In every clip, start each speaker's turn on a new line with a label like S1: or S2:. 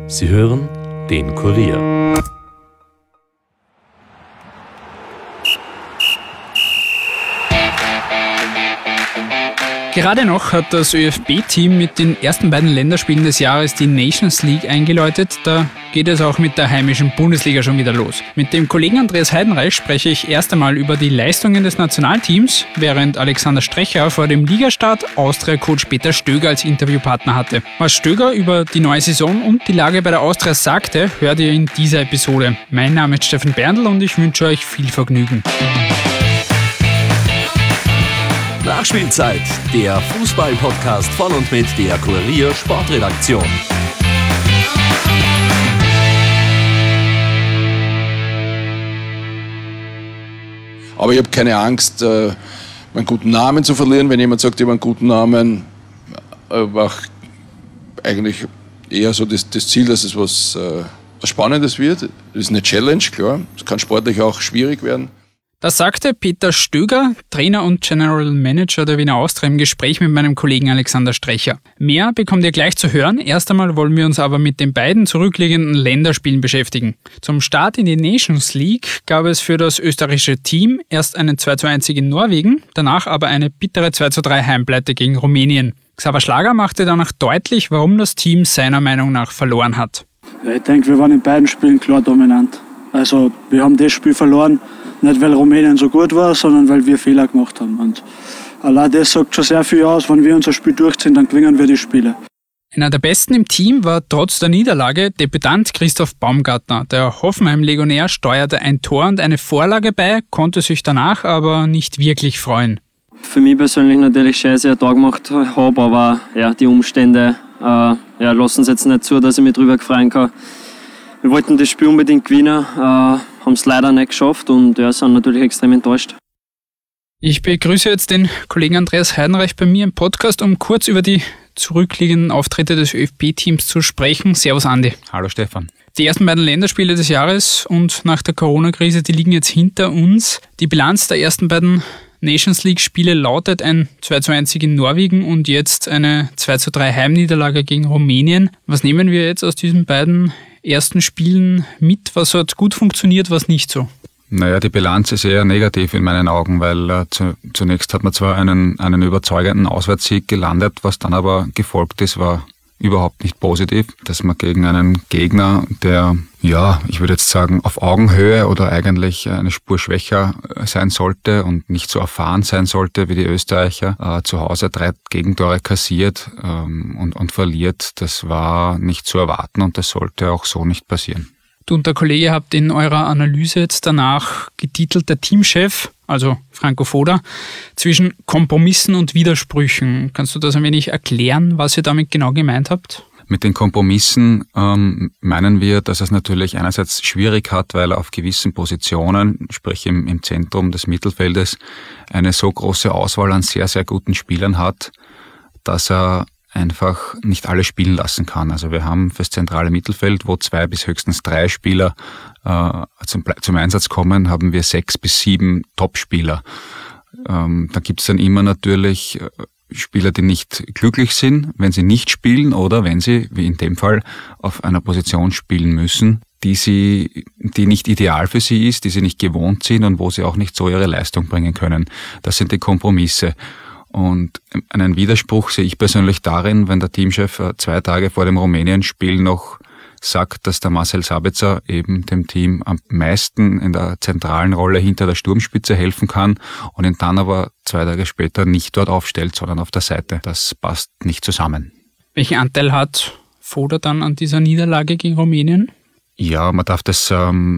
S1: Sie hören den Kurier.
S2: Gerade noch hat das ÖFB-Team mit den ersten beiden Länderspielen des Jahres die Nations League eingeläutet. Da geht es auch mit der heimischen Bundesliga schon wieder los. Mit dem Kollegen Andreas Heidenreich spreche ich erst einmal über die Leistungen des Nationalteams, während Alexander Strecher vor dem Ligastart Austria-Coach Peter Stöger als Interviewpartner hatte. Was Stöger über die neue Saison und die Lage bei der Austria sagte, hört ihr in dieser Episode. Mein Name ist Steffen Berndl und ich wünsche euch viel Vergnügen.
S1: Nachspielzeit, der Fußball-Podcast von und mit der Kurier Sportredaktion.
S3: Aber ich habe keine Angst, meinen guten Namen zu verlieren. Wenn jemand sagt, ich habe einen guten Namen, auch eigentlich eher so das Ziel, dass es was Spannendes wird. Das ist eine Challenge, klar. Es kann sportlich auch schwierig werden.
S2: Das sagte Peter Stöger, Trainer und General Manager der Wiener Austria, im Gespräch mit meinem Kollegen Alexander Strecher. Mehr bekommt ihr gleich zu hören. Erst einmal wollen wir uns aber mit den beiden zurückliegenden Länderspielen beschäftigen. Zum Start in die Nations League gab es für das österreichische Team erst einen 2:1 in Norwegen, danach aber eine bittere 2:3 Heimpleite gegen Rumänien. Xaver Schlager machte danach deutlich, warum das Team seiner Meinung nach verloren hat.
S4: Ja, ich denke, wir waren in beiden Spielen klar dominant. Also wir haben das Spiel verloren, nicht weil Rumänien so gut war, sondern weil wir Fehler gemacht haben. Und allein das sagt schon sehr viel aus. Wenn wir unser Spiel durchziehen, dann gewinnen wir die Spiele.
S2: Einer der Besten im Team war trotz der Niederlage Debütant Christoph Baumgartner. Der Hoffenheim-Legionär steuerte ein Tor und eine Vorlage bei, konnte sich danach aber nicht wirklich freuen.
S5: Für mich persönlich natürlich scheiße ein Tag gemacht habe, aber ja, die Umstände lassen es jetzt nicht zu, dass ich mich drüber freuen kann. Wir wollten das Spiel unbedingt gewinnen, haben es leider nicht geschafft und sind natürlich extrem enttäuscht.
S2: Ich begrüße jetzt den Kollegen Andreas Heidenreich bei mir im Podcast, um kurz über die zurückliegenden Auftritte des ÖFB-Teams zu sprechen. Servus Andi.
S6: Hallo Stefan.
S2: Die ersten beiden Länderspiele des Jahres und nach der Corona-Krise, die liegen jetzt hinter uns. Die Bilanz der ersten beiden Nations League-Spiele lautet ein 2:1 in Norwegen und jetzt eine 2:3 Heimniederlage gegen Rumänien. Was nehmen wir jetzt aus diesen beiden ersten Spielen mit? Was hat gut funktioniert, was nicht so?
S6: Naja, die Bilanz ist eher negativ in meinen Augen, weil zunächst hat man zwar einen überzeugenden Auswärtssieg gelandet, was dann aber gefolgt ist, war überhaupt nicht positiv, dass man gegen einen Gegner, der, ja, ich würde jetzt sagen, auf Augenhöhe oder eigentlich eine Spur schwächer sein sollte und nicht so erfahren sein sollte wie die Österreicher, zu Hause 3 Gegentore kassiert und verliert. Das war nicht zu erwarten und das sollte auch so nicht passieren.
S2: Du und der Kollege habt in eurer Analyse jetzt danach getitelt, der Teamchef, also Franco Foda, zwischen Kompromissen und Widersprüchen. Kannst du das ein wenig erklären, was ihr damit genau gemeint habt?
S6: Mit den Kompromissen meinen wir, dass es natürlich einerseits schwierig hat, weil er auf gewissen Positionen, sprich im Zentrum des Mittelfeldes, eine so große Auswahl an sehr, sehr guten Spielern hat, dass er einfach nicht alle spielen lassen kann. Also wir haben fürs zentrale Mittelfeld, wo 2 bis höchstens 3 Spieler zum Einsatz kommen, haben wir 6 bis 7 Top-Spieler. Da gibt es dann immer natürlich Spieler, die nicht glücklich sind, wenn sie nicht spielen oder wenn sie, wie in dem Fall, auf einer Position spielen müssen, die nicht ideal für sie ist, die sie nicht gewohnt sind und wo sie auch nicht so ihre Leistung bringen können. Das sind die Kompromisse. Und einen Widerspruch sehe ich persönlich darin, wenn der Teamchef 2 Tage vor dem Rumänien-Spiel noch sagt, dass der Marcel Sabitzer eben dem Team am meisten in der zentralen Rolle hinter der Sturmspitze helfen kann und ihn dann aber 2 Tage später nicht dort aufstellt, sondern auf der Seite. Das passt nicht zusammen.
S2: Welchen Anteil hat Foda dann an dieser Niederlage gegen Rumänien?
S6: Ja, man darf das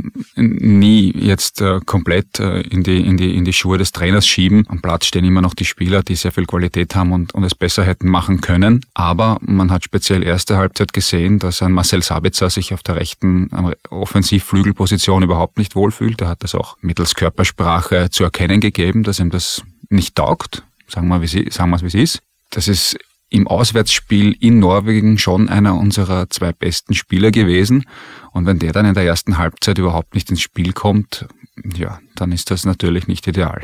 S6: nie jetzt komplett in die Schuhe des Trainers schieben. Am Platz stehen immer noch die Spieler, die sehr viel Qualität haben und es besser hätten machen können. Aber man hat speziell erste Halbzeit gesehen, dass ein Marcel Sabitzer sich auf der rechten Offensivflügelposition überhaupt nicht wohlfühlt. Er hat das auch mittels Körpersprache zu erkennen gegeben, dass ihm das nicht taugt. Sagen wir es, wie es ist. Das ist im Auswärtsspiel in Norwegen schon einer unserer 2 besten Spieler gewesen. Und wenn der dann in der ersten Halbzeit überhaupt nicht ins Spiel kommt, ja, dann ist das natürlich nicht ideal.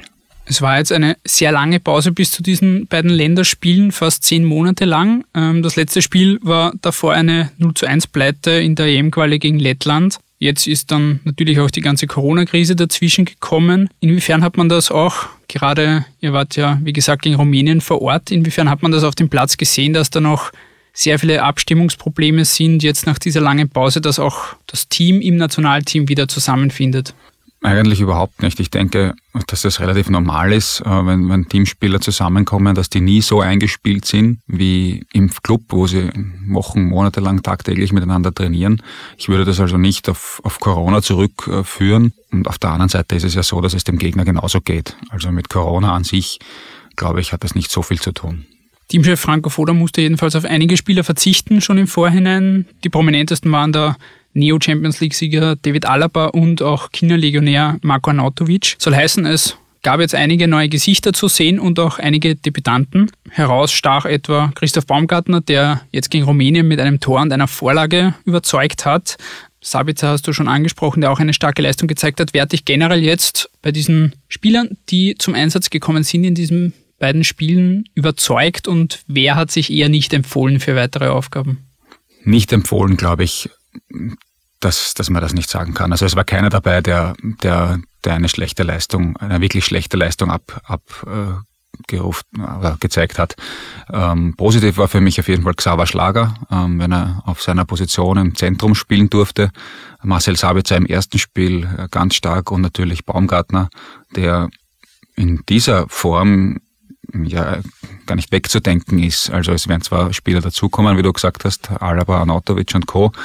S2: Es war jetzt eine sehr lange Pause bis zu diesen beiden Länderspielen, fast 10 Monate lang. Das letzte Spiel war davor eine 0:1 Pleite in der EM-Quali gegen Lettland. Jetzt ist dann natürlich auch die ganze Corona-Krise dazwischen gekommen. Inwiefern hat man das auch, gerade ihr wart ja, wie gesagt, gegen Rumänien vor Ort, inwiefern hat man das auf dem Platz gesehen, dass da noch sehr viele Abstimmungsprobleme sind, jetzt nach dieser langen Pause, dass auch das Team im Nationalteam wieder zusammenfindet?
S6: Eigentlich überhaupt nicht. Ich denke, dass das relativ normal ist, wenn Teamspieler zusammenkommen, dass die nie so eingespielt sind wie im Club, wo sie Wochen, Monate lang tagtäglich miteinander trainieren. Ich würde das also nicht auf Corona zurückführen. Und auf der anderen Seite ist es ja so, dass es dem Gegner genauso geht. Also mit Corona an sich, glaube ich, hat das nicht so viel zu tun.
S2: Teamchef Franco Foda musste jedenfalls auf einige Spieler verzichten, schon im Vorhinein. Die prominentesten waren der Neo-Champions-League-Sieger David Alaba und auch China-Legionär Marko Arnautovic. Soll heißen, es gab jetzt einige neue Gesichter zu sehen und auch einige Debütanten. Heraus stach etwa Christoph Baumgartner, der jetzt gegen Rumänien mit einem Tor und einer Vorlage überzeugt hat. Sabitzer hast du schon angesprochen, der auch eine starke Leistung gezeigt hat. Wer hat dich generell jetzt bei diesen Spielern, die zum Einsatz gekommen sind in diesen beiden Spielen, überzeugt und wer hat sich eher nicht empfohlen für weitere Aufgaben? Nicht empfohlen, glaube ich, dass man das nicht sagen kann. Also es war keiner dabei, der eine schlechte Leistung, eine wirklich schlechte Leistung abgerufen oder gezeigt hat. Positiv war für mich auf jeden Fall Xaver Schlager, wenn er auf seiner Position im Zentrum spielen durfte. Marcel Sabitzer im ersten Spiel ganz stark und natürlich Baumgartner, der in dieser Form ja gar nicht wegzudenken ist. Also es werden zwar Spieler dazukommen, wie du gesagt hast, Alaba, Arnautovic und Co.,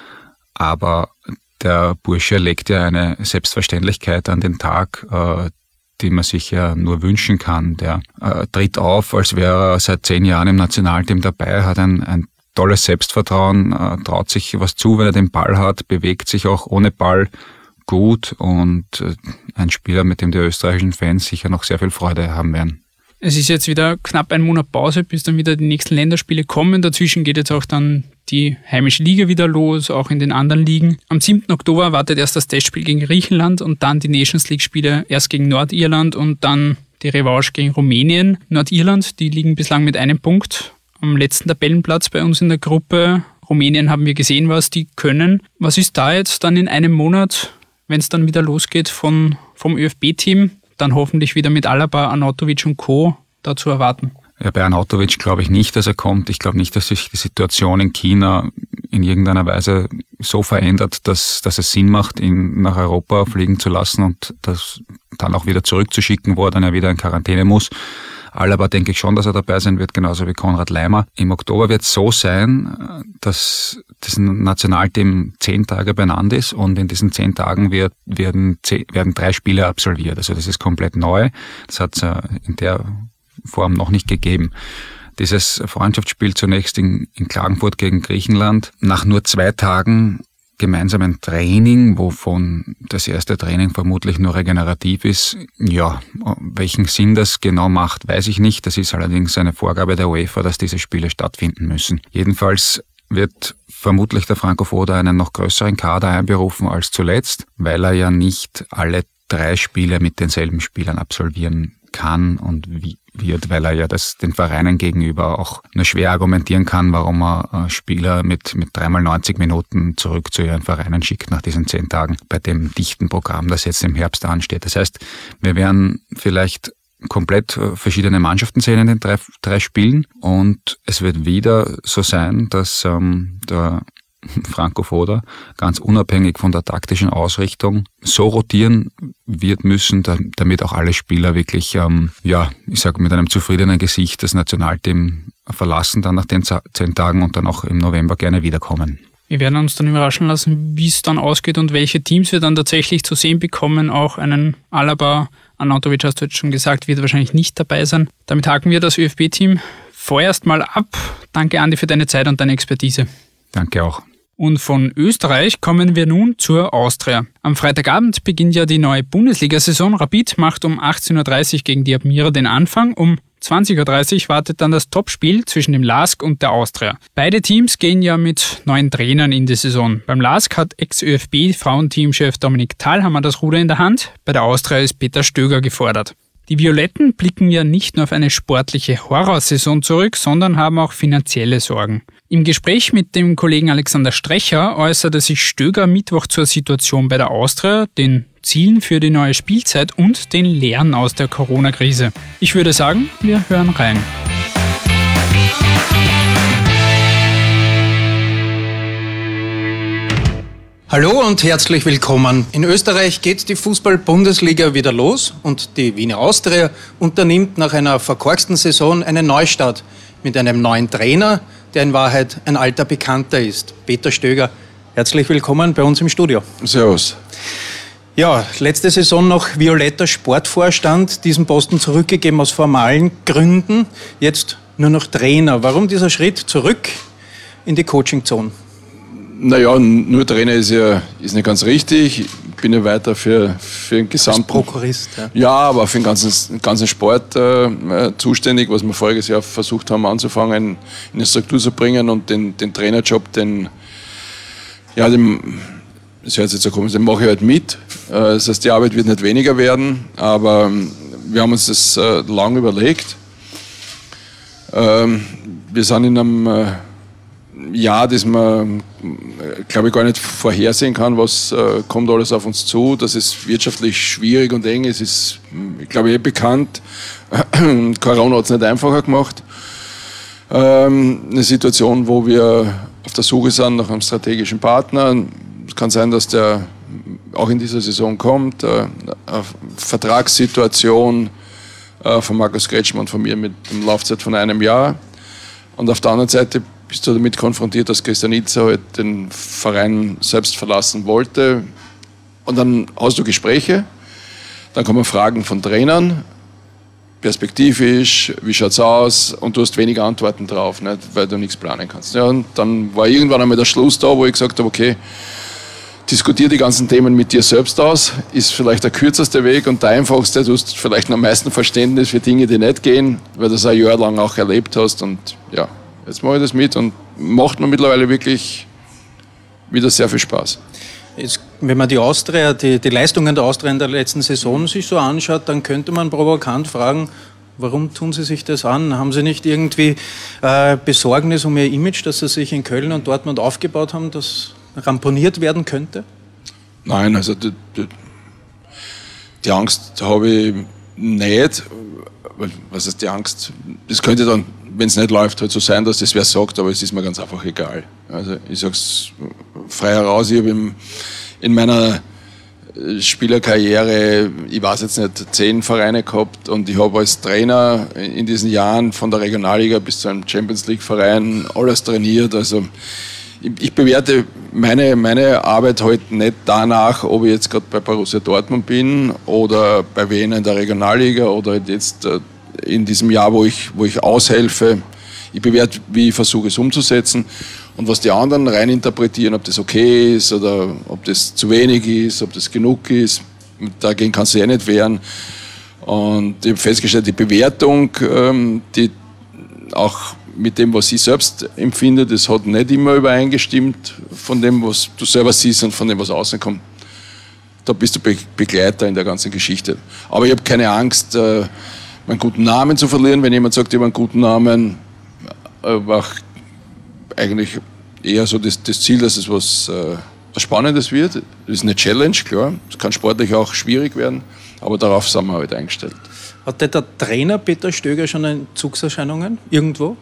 S2: aber der Bursche legt ja eine Selbstverständlichkeit an den Tag, die man sich ja nur wünschen kann. Der tritt auf, als wäre er seit 10 Jahren im Nationalteam dabei, hat ein tolles Selbstvertrauen, traut sich was zu, wenn er den Ball hat, bewegt sich auch ohne Ball gut und ein Spieler, mit dem die österreichischen Fans sicher noch sehr viel Freude haben werden. Es ist jetzt wieder knapp ein Monat Pause, bis dann wieder die nächsten Länderspiele kommen. Dazwischen geht jetzt auch dann die heimische Liga wieder los, auch in den anderen Ligen. Am 7. Oktober wartet erst das Testspiel gegen Griechenland und dann die Nations League-Spiele erst gegen Nordirland und dann die Revanche gegen Rumänien. Nordirland, die liegen bislang mit 1 Punkt am letzten Tabellenplatz bei uns in der Gruppe. Rumänien haben wir gesehen, was die können. Was ist da jetzt dann in einem Monat, wenn es dann wieder losgeht vom ÖFB-Team? Dann hoffentlich wieder mit Alaba, Arnautovic und Co. da zu erwarten. Ja, bei Arnautovic glaube ich nicht, dass er kommt. Ich glaube nicht, dass sich die Situation in China in irgendeiner Weise so verändert, dass es Sinn macht, ihn nach Europa fliegen zu lassen und das dann auch wieder zurückzuschicken, wo er dann ja wieder in Quarantäne muss. Alaba denke ich schon, dass er dabei sein wird, genauso wie Konrad Laimer. Im Oktober wird es so sein, dass das Nationalteam 10 Tage beieinander ist und in diesen 10 Tagen werden 3 Spiele absolviert. Also das ist komplett neu. Das hat es in der Form noch nicht gegeben. Dieses Freundschaftsspiel zunächst in Klagenfurt gegen Griechenland, nach nur 2 Tagen gemeinsamen Training, wovon das erste Training vermutlich nur regenerativ ist. Ja, welchen Sinn das genau macht, weiß ich nicht. Das ist allerdings eine Vorgabe der UEFA, dass diese Spiele stattfinden müssen. Jedenfalls wird vermutlich der Franco Foda einen noch größeren Kader einberufen als zuletzt, weil er ja nicht alle 3 Spiele mit denselben Spielern absolvieren kann und wird, weil er ja das den Vereinen gegenüber auch nur schwer argumentieren kann, warum er Spieler mit 3x90 Minuten zurück zu ihren Vereinen schickt nach diesen 10 Tagen bei dem dichten Programm, das jetzt im Herbst ansteht. Das heißt, wir werden vielleicht komplett verschiedene Mannschaften sehen in den 3 Spielen und es wird wieder so sein, dass der Franco Foda ganz unabhängig von der taktischen Ausrichtung so rotieren wird müssen, damit auch alle Spieler wirklich, ich sage mit einem zufriedenen Gesicht das Nationalteam verlassen dann nach den 10 Tagen und dann auch im November gerne wiederkommen. Wir werden uns dann überraschen lassen, wie es dann ausgeht und welche Teams wir dann tatsächlich zu sehen bekommen. Auch einen Alaba, Arnautovic hast du jetzt schon gesagt, wird wahrscheinlich nicht dabei sein. Damit haken wir das ÖFB-Team vorerst mal ab. Danke, Andi, für deine Zeit und deine Expertise. Danke auch. Und von Österreich kommen wir nun zur Austria. Am Freitagabend beginnt ja die neue Bundesliga-Saison. Rapid macht um 18.30 Uhr gegen die Admira den Anfang. Um 20.30 Uhr wartet dann das Topspiel zwischen dem LASK und der Austria. Beide Teams gehen ja mit neuen Trainern in die Saison. Beim LASK hat Ex-ÖFB-Frauenteamchef Dominik Thalhammer das Ruder in der Hand. Bei der Austria ist Peter Stöger gefordert. Die Violetten blicken ja nicht nur auf eine sportliche Horrorsaison zurück, sondern haben auch finanzielle Sorgen. Im Gespräch mit dem Kollegen Alexander Strecher äußerte sich Stöger am Mittwoch zur Situation bei der Austria, den Zielen für die neue Spielzeit und den Lehren aus der Corona-Krise. Ich würde sagen, wir hören rein.
S7: Hallo und herzlich willkommen. In Österreich geht die Fußball-Bundesliga wieder los und die Wiener Austria unternimmt nach einer verkorksten Saison einen Neustart mit einem neuen Trainer, der in Wahrheit ein alter Bekannter ist. Peter Stöger, herzlich willkommen bei uns im Studio.
S3: Servus.
S7: Ja, letzte Saison noch violetter Sportvorstand, diesen Posten zurückgegeben aus formalen Gründen, jetzt nur noch Trainer. Warum dieser Schritt zurück in die Coaching-Zone?
S3: Naja, nur Trainer ist nicht ganz richtig. Ich bin ja weiter für den gesamten...
S7: Als Prokurist, ja.
S3: Ja, aber für den ganzen Sport zuständig, was wir voriges Jahr versucht haben anzufangen, in eine Struktur zu bringen und den Trainerjob, das hört sich jetzt so komisch, den mache ich halt mit. Das heißt, die Arbeit wird nicht weniger werden, aber wir haben uns das lang überlegt. Wir sind in einem Jahr, das man, glaube ich, gar nicht vorhersehen kann, was kommt alles auf uns zu. Das ist wirtschaftlich schwierig und eng. Es ist, ich glaube, bekannt. Corona hat es nicht einfacher gemacht. Eine Situation, wo wir auf der Suche sind nach einem strategischen Partner. Es kann sein, dass der auch in dieser Saison kommt. Eine Vertragssituation von Markus Kretschmer und von mir mit einer Laufzeit von einem Jahr. Und auf der anderen Seite bist du damit konfrontiert, dass Christian Ilzer halt den Verein selbst verlassen wollte. Und dann hast du Gespräche, dann kommen Fragen von Trainern, perspektivisch, wie schaut's aus? Und du hast wenig Antworten drauf, nicht? Weil du nichts planen kannst. Ja, und dann war irgendwann einmal der Schluss da, wo ich gesagt habe, okay, diskutiere die ganzen Themen mit dir selbst aus, ist vielleicht der kürzeste Weg und der einfachste. Du hast vielleicht am meisten Verständnis für Dinge, die nicht gehen, weil du das ein Jahr lang auch erlebt hast. Und ja, jetzt mache ich das mit und macht mir mittlerweile wirklich wieder sehr viel Spaß.
S7: Jetzt, wenn man die Austria, die Leistungen der Austria in der letzten Saison sich so anschaut, dann könnte man provokant fragen, warum tun Sie sich das an? Haben Sie nicht irgendwie Besorgnis um Ihr Image, das Sie sich in Köln und Dortmund aufgebaut haben, das ramponiert werden könnte?
S3: Nein, also die Angst habe ich nicht. Was ist die Angst? Das könnte dann, wenn es nicht läuft, halt so sein, dass das wer sagt, aber es ist mir ganz einfach egal. Also ich sage es frei heraus, ich habe in meiner Spielerkarriere, ich weiß jetzt nicht, 10 Vereine gehabt und ich habe als Trainer in diesen Jahren von der Regionalliga bis zu einem Champions-League-Verein alles trainiert. Also ich bewerte meine Arbeit halt nicht danach, ob ich jetzt gerade bei Borussia Dortmund bin oder bei Wien in der Regionalliga oder jetzt in diesem Jahr, wo ich aushelfe. Ich bewerte, wie ich versuche es umzusetzen und was die anderen reininterpretieren, ob das okay ist oder ob das zu wenig ist, ob das genug ist. Dagegen kannst du ja nicht wehren. Und ich habe festgestellt, die Bewertung, die auch mit dem, was ich selbst empfinde, das hat nicht immer übereingestimmt von dem, was du selber siehst und von dem, was außen kommt. Da bist du Begleiter in der ganzen Geschichte. Aber ich habe keine Angst, meinen guten Namen zu verlieren. Wenn jemand sagt, ich habe einen guten Namen, war eigentlich eher so das Ziel, dass es was Spannendes wird. Das ist eine Challenge, klar. Es kann sportlich auch schwierig werden, aber darauf sind wir halt eingestellt.
S7: Hat der Trainer Peter Stöger schon Entzugserscheinungen irgendwo?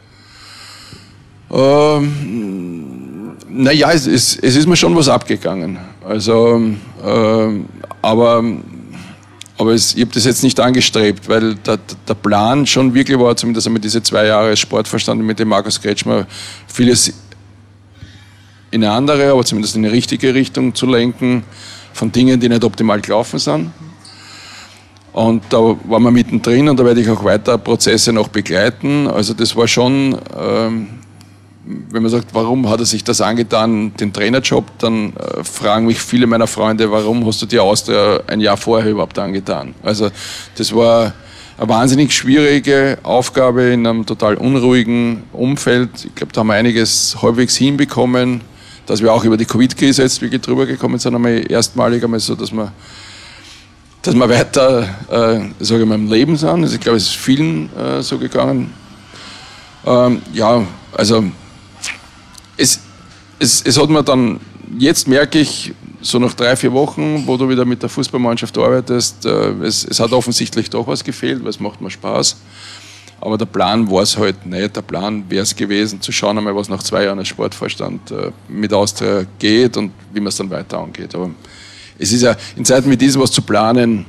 S3: Naja, es ist mir schon was abgegangen. Also, aber ich habe das jetzt nicht angestrebt, weil der Plan schon wirklich war, zumindest einmal diese 2 Jahre Sportvorstand mit dem Markus Kretschmer, vieles in eine andere, aber zumindest in eine richtige Richtung zu lenken, von Dingen, die nicht optimal gelaufen sind. Und da waren wir mittendrin und da werde ich auch weiter Prozesse noch begleiten. Also das war schon, wenn man sagt, warum hat er sich das angetan, den Trainerjob, dann fragen mich viele meiner Freunde, warum hast du dir Austria ein Jahr vorher überhaupt angetan? Also das war eine wahnsinnig schwierige Aufgabe in einem total unruhigen Umfeld. Ich glaube, da haben wir einiges halbwegs hinbekommen, dass wir auch über die Covid-Krise jetzt wirklich drüber gekommen sind, einmal erstmalig einmal so, dass wir dass wir weiter, sage ich mal, im Leben sind. Also ich glaube, es ist vielen so gegangen. Ja, also es hat mir dann, jetzt merke ich, so nach 3-4 Wochen, wo du wieder mit der Fußballmannschaft arbeitest, es hat offensichtlich doch was gefehlt, weil es macht mir Spaß. Aber der Plan war es halt nicht. Der Plan wäre es gewesen, zu schauen einmal, was nach 2 Jahren als Sportvorstand mit Austria geht und wie man es dann weiter angeht. Aber es ist ja in Zeiten wie diesen was zu planen,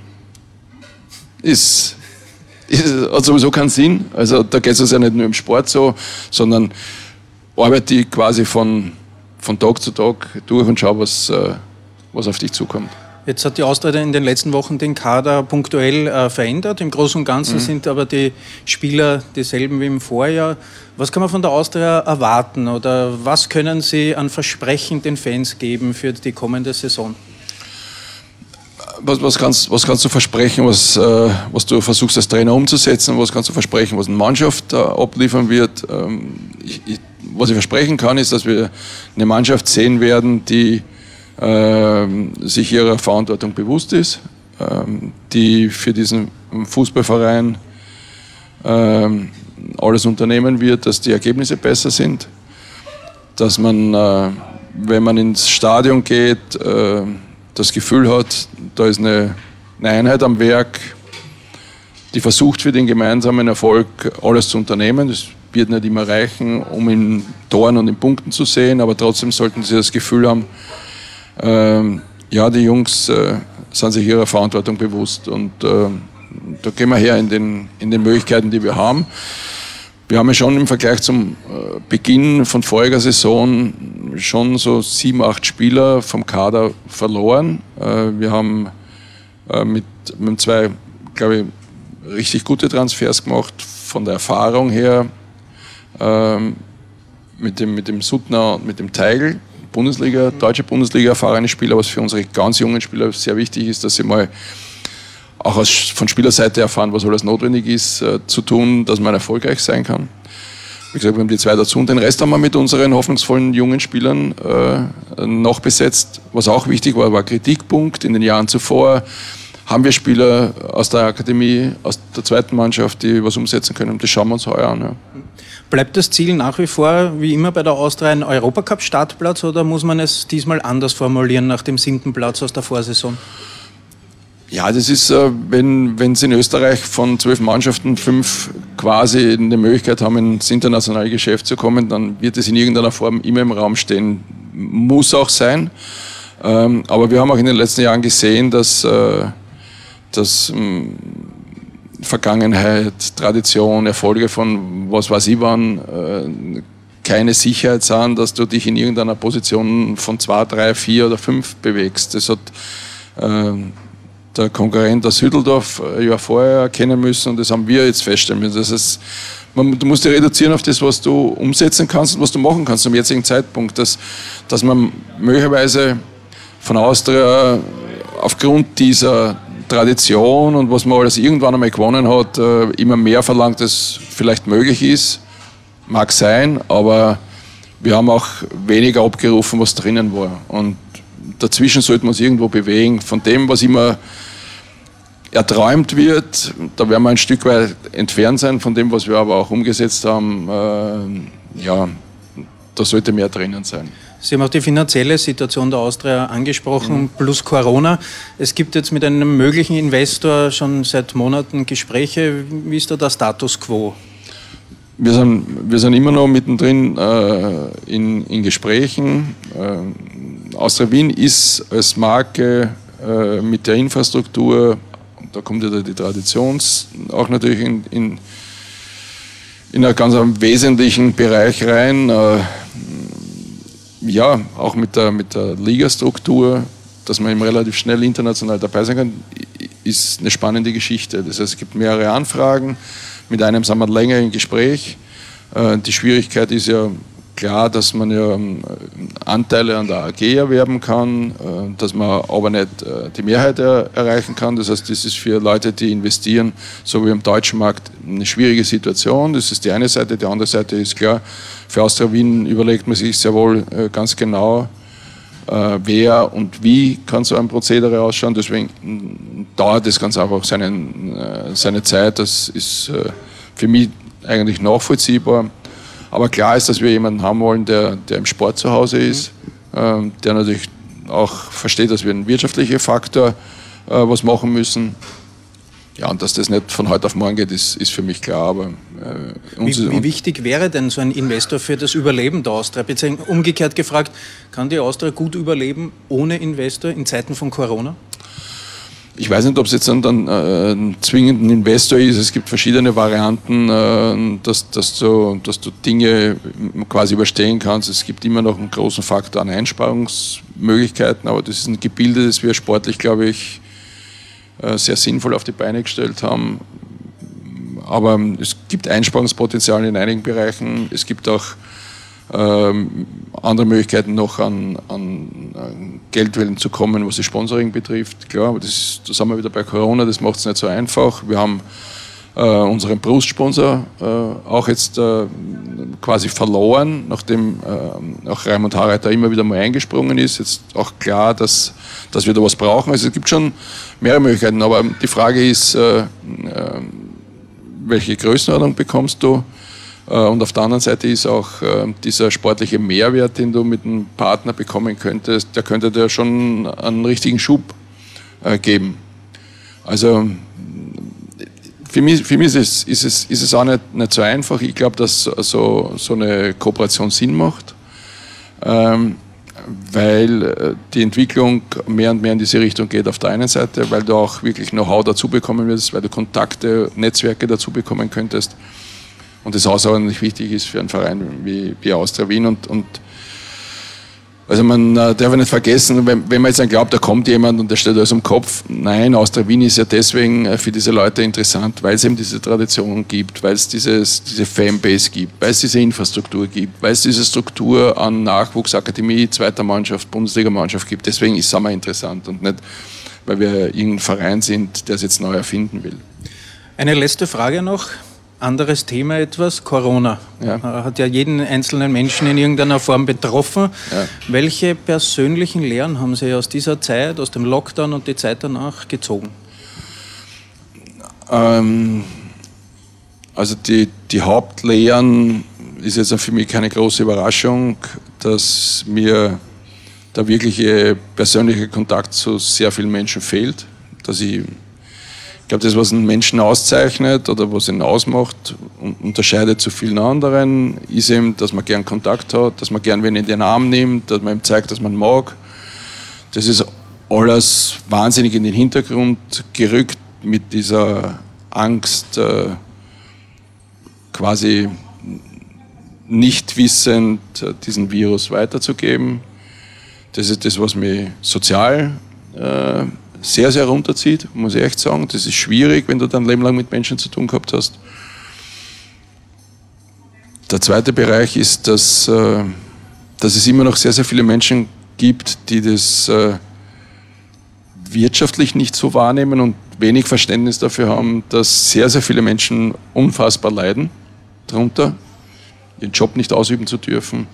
S3: hat sowieso keinen Sinn. Also da geht es ja nicht nur im Sport so, sondern arbeite ich quasi von Tag zu Tag durch und schaue, was auf dich zukommt.
S7: Jetzt hat die Austria in den letzten Wochen den Kader punktuell verändert. Im Großen und Ganzen sind aber die Spieler dieselben wie im Vorjahr. Was kann man von der Austria erwarten oder was können Sie an Versprechen den Fans geben für die kommende Saison?
S3: Was kannst du versprechen, was du versuchst als Trainer umzusetzen? Was kannst du versprechen, was eine Mannschaft abliefern wird? Was ich versprechen kann, ist, dass wir eine Mannschaft sehen werden, die sich ihrer Verantwortung bewusst ist, die für diesen Fußballverein alles unternehmen wird, dass die Ergebnisse besser sind, dass man, wenn man ins Stadion geht, das Gefühl hat, da ist eine Einheit am Werk, die versucht für den gemeinsamen Erfolg alles zu unternehmen. Das wird nicht immer reichen, um in Toren und in Punkten zu sehen, aber trotzdem sollten sie das Gefühl haben, ja, die Jungs sind sich ihrer Verantwortung bewusst und da gehen wir her in den Möglichkeiten, die wir haben. Wir haben ja schon im Vergleich zum Beginn von voriger Saison schon so 7-8 Spieler vom Kader verloren. Wir haben mit 2, glaube ich, richtig gute Transfers gemacht, von der Erfahrung her, mit dem Suttner und mit dem Teigl. Deutsche Bundesliga erfahrene Spieler, was für unsere ganz jungen Spieler sehr wichtig ist, dass sie mal auch von Spielerseite erfahren, was alles notwendig ist, zu tun, dass man erfolgreich sein kann. Wie gesagt, wir haben die 2 dazu und den Rest haben wir mit unseren hoffnungsvollen jungen Spielern noch besetzt. Was auch wichtig war Kritikpunkt. In den Jahren zuvor haben wir Spieler aus der Akademie, aus der zweiten Mannschaft, die was umsetzen können. Das schauen wir uns heuer an. Ja.
S7: Bleibt das Ziel nach wie vor, wie immer bei der Austria, ein Europacup-Startplatz oder muss man es diesmal anders formulieren nach dem 7. Platz aus der Vorsaison?
S3: Ja, das ist, wenn es in Österreich von 12 Mannschaften 5 quasi eine Möglichkeit haben, ins internationale Geschäft zu kommen, dann wird es in irgendeiner Form immer im Raum stehen. Muss auch sein. Aber wir haben auch in den letzten Jahren gesehen, dass Vergangenheit, Tradition, Erfolge von was weiß ich wann keine Sicherheit sind, dass du dich in irgendeiner Position von 2, 3, 4 oder 5 bewegst. Das hat der Konkurrent aus Hütteldorf ein Jahr vorher erkennen müssen und das haben wir jetzt feststellen müssen. Das heißt, du musst dich reduzieren auf das, was du umsetzen kannst und was du machen kannst zum jetzigen Zeitpunkt, dass man möglicherweise von Austria aufgrund dieser Tradition und was man alles irgendwann einmal gewonnen hat, immer mehr verlangt, als vielleicht möglich ist. Mag sein, aber wir haben auch weniger abgerufen, was drinnen war. Und dazwischen sollte man uns irgendwo bewegen. Von dem, was immer erträumt wird, da werden wir ein Stück weit entfernt sein, von dem, was wir aber auch umgesetzt haben. Ja, da sollte mehr drinnen sein.
S7: Sie haben auch die finanzielle Situation der Austria angesprochen, plus Corona. Es gibt jetzt mit einem möglichen Investor schon seit Monaten Gespräche. Wie ist da der Status quo?
S3: Wir sind immer noch mittendrin in Gesprächen. Austria Wien ist als Marke mit der Infrastruktur, da kommt ja die Tradition auch natürlich in einen ganz wesentlichen Bereich rein. Ja, auch mit der Ligastruktur, dass man eben relativ schnell international dabei sein kann, ist eine spannende Geschichte. Das heißt, es gibt mehrere Anfragen, mit einem sind wir länger im Gespräch. Die Schwierigkeit ist ja klar, dass man ja Anteile an der AG erwerben kann, dass man aber nicht die Mehrheit erreichen kann. Das heißt, das ist für Leute, die investieren, so wie im deutschen Markt, eine schwierige Situation. Das ist die eine Seite. Die andere Seite ist klar, für Austria Wien überlegt man sich sehr wohl ganz genau, wer und wie kann so ein Prozedere ausschauen. Deswegen dauert das ganz einfach seine Zeit. Das ist für mich eigentlich nachvollziehbar. Aber klar ist, dass wir jemanden haben wollen, der im Sport zu Hause ist, der natürlich auch versteht, dass wir einen wirtschaftlichen Faktor was machen müssen. Ja, und dass das nicht von heute auf morgen geht, ist für mich klar. Aber,
S7: wie wichtig wäre denn so ein Investor für das Überleben der Austria? Beziehungsweise umgekehrt gefragt, kann die Austria gut überleben ohne Investor in Zeiten von Corona?
S3: Ich weiß nicht, ob es jetzt ein zwingenden Investor ist. Es gibt verschiedene Varianten, dass du Dinge quasi überstehen kannst. Es gibt immer noch einen großen Faktor an Einsparungsmöglichkeiten, aber das ist ein Gebilde, das wir sportlich, glaube ich, sehr sinnvoll auf die Beine gestellt haben. Aber es gibt Einsparungspotenzial in einigen Bereichen. Es gibt auch andere Möglichkeiten noch an Geldwellen zu kommen, was das Sponsoring betrifft. Klar, aber da sind wir wieder bei Corona, das macht es nicht so einfach. Wir haben unseren Brustsponsor auch jetzt quasi verloren, nachdem auch Raimund Harreiter immer wieder mal eingesprungen ist. Jetzt auch klar, dass wir da was brauchen. Also es gibt schon mehrere Möglichkeiten, aber die Frage ist, welche Größenordnung bekommst du? Und auf der anderen Seite ist auch dieser sportliche Mehrwert, den du mit einem Partner bekommen könntest, der könnte dir schon einen richtigen Schub geben. Also für mich ist es auch nicht so einfach. Ich glaube, dass so eine Kooperation Sinn macht, weil die Entwicklung mehr und mehr in diese Richtung geht auf der einen Seite, weil du auch wirklich Know-how dazu bekommen wirst, weil du Kontakte, Netzwerke dazu bekommen könntest. Und das außerordentlich wichtig ist für einen Verein wie Austria Wien. Und also man darf ja nicht vergessen, wenn man jetzt dann glaubt, da kommt jemand und der stellt alles im Kopf. Nein, Austria Wien ist ja deswegen für diese Leute interessant, weil es eben diese Tradition gibt, weil es diese Fanbase gibt, weil es diese Infrastruktur gibt, weil es diese Struktur an Nachwuchs, Akademie, zweiter Mannschaft, Bundesligamannschaft gibt. Deswegen ist es einmal interessant und nicht, weil wir irgendein Verein sind, der es jetzt neu erfinden will.
S7: Eine letzte Frage noch. Anderes Thema etwas, Corona.
S3: Ja.
S7: Hat ja jeden einzelnen Menschen in irgendeiner Form betroffen.
S3: Ja.
S7: Welche persönlichen Lehren haben Sie aus dieser Zeit, aus dem Lockdown und die Zeit danach gezogen?
S3: Also die Hauptlehren ist jetzt für mich keine große Überraschung, dass mir der wirkliche persönliche Kontakt zu sehr vielen Menschen fehlt. Dass ich glaube, das, was einen Menschen auszeichnet oder was ihn ausmacht, unterscheidet zu vielen anderen, ist eben, dass man gern Kontakt hat, dass man gern wen in den Arm nimmt, dass man ihm zeigt, dass man mag. Das ist alles wahnsinnig in den Hintergrund gerückt mit dieser Angst, quasi nicht wissend diesen Virus weiterzugeben. Das ist das, was mich sozial sehr, sehr runterzieht, muss ich echt sagen. Das ist schwierig, wenn du dein Leben lang mit Menschen zu tun gehabt hast. Der zweite Bereich ist, dass es immer noch sehr, sehr viele Menschen gibt, die das wirtschaftlich nicht so wahrnehmen und wenig Verständnis dafür haben, dass sehr, sehr viele Menschen unfassbar leiden darunter, ihren Job nicht ausüben zu dürfen,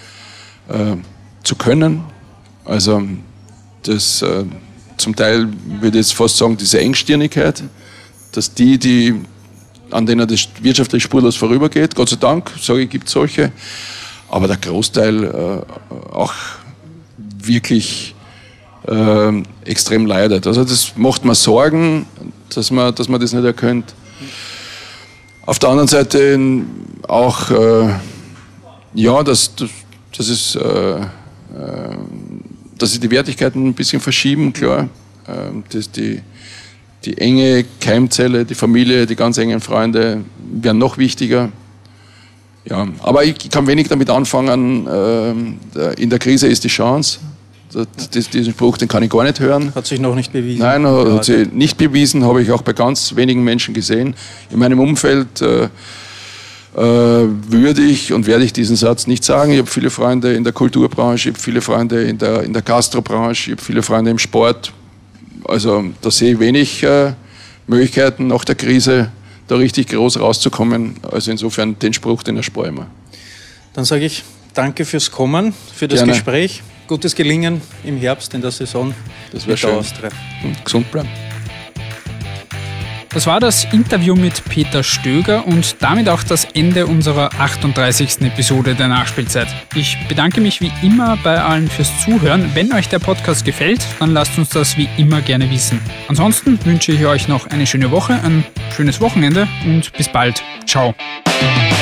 S3: zu können. Also das zum Teil würde ich jetzt fast sagen, diese Engstirnigkeit, dass an denen das wirtschaftlich spurlos vorübergeht, Gott sei Dank, sage ich, gibt es solche, aber der Großteil auch wirklich extrem leidet. Also das macht mir Sorgen, dass man das nicht erkennt. Auf der anderen Seite auch, dass sich die Wertigkeiten ein bisschen verschieben, klar. Die enge Keimzelle, die Familie, die ganz engen Freunde werden noch wichtiger. Ja, aber ich kann wenig damit anfangen. In der Krise ist die Chance. Diesen Spruch, den kann ich gar nicht hören.
S7: Hat sich noch nicht bewiesen?
S3: Nein, hat sich nicht bewiesen, habe ich auch bei ganz wenigen Menschen gesehen. In meinem Umfeld würde ich und werde ich diesen Satz nicht sagen. Ich habe viele Freunde in der Kulturbranche, ich habe viele Freunde in der Gastrobranche, ich habe viele Freunde im Sport. Also da sehe ich wenig Möglichkeiten nach der Krise da richtig groß rauszukommen. Also insofern den Spruch, den erspare ich mir.
S7: Dann sage ich danke fürs Kommen, für das
S3: Gerne.
S7: Gespräch. Gutes Gelingen im Herbst in der Saison.
S3: Das wäre schön.
S7: Austria.
S3: Und gesund bleiben.
S2: Das war das Interview mit Peter Stöger und damit auch das Ende unserer 38. Episode der Nachspielzeit. Ich bedanke mich wie immer bei allen fürs Zuhören. Wenn euch der Podcast gefällt, dann lasst uns das wie immer gerne wissen. Ansonsten wünsche ich euch noch eine schöne Woche, ein schönes Wochenende und bis bald. Ciao.